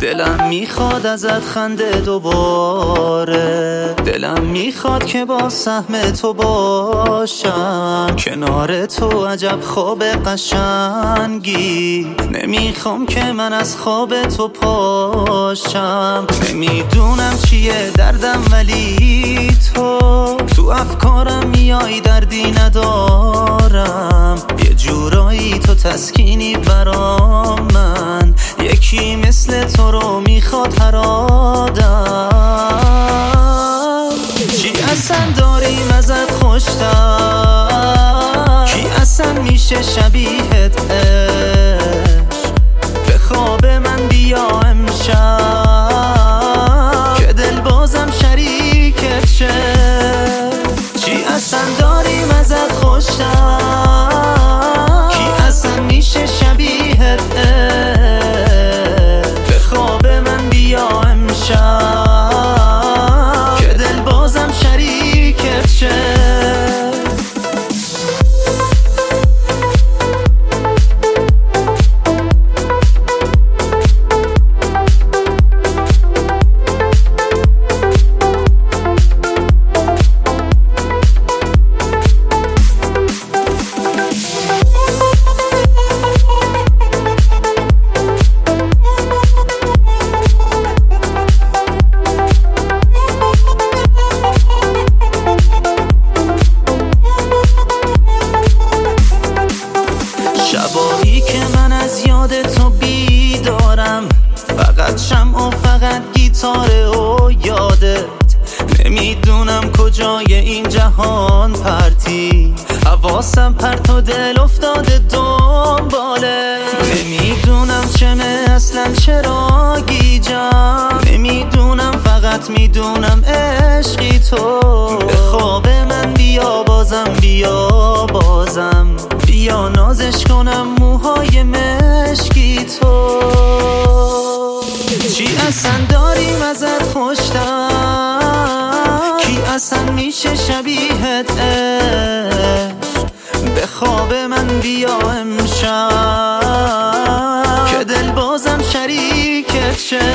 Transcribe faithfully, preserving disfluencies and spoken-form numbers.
دلم میخواد ازت خنده دوباره، دلم میخواد که با سهم تو باشم کنار تو، عجب خواب قشنگی. نمیخوام که من از خواب تو پاشم، نمیدونم چیه دردم ولی تو تو افکارم میای، دردی ندارم. یه جورایی تو تسکینی برام، من یکی مثل تو رو میخواد هر آدم. چی اصلا داریم ازت خوشتر، کی اصلا میشه شبیهت عشق؟ به خواب من بیا امشب که دل بازم شریکت شه. چی اصلا داریم ازت خوشتر، کی اصلا میشه شبیهت عشق؟ به خواب من بیا امشب که دل بازم شریکت شه. شبایی که من از یاد تو بیدارم، فقط شمع و فقط گیتاره و یادت. نمیدونم کجای این جهان پرتی، حواسم پرت و دل افتاده دنباله. نمیدونم چمه اصلا چرا گیجم، نمیدونم فقط میدونم عشقی تو. به خواب من بیا بازم، بیا بازم، بیا نازش کنم موهای مشکی تو. چی اصلا داریم ازت خوشتر، کی اصلا میشه شبیهت عشق؟ به خواب من بیا امشب که دل بازم شریکت شه.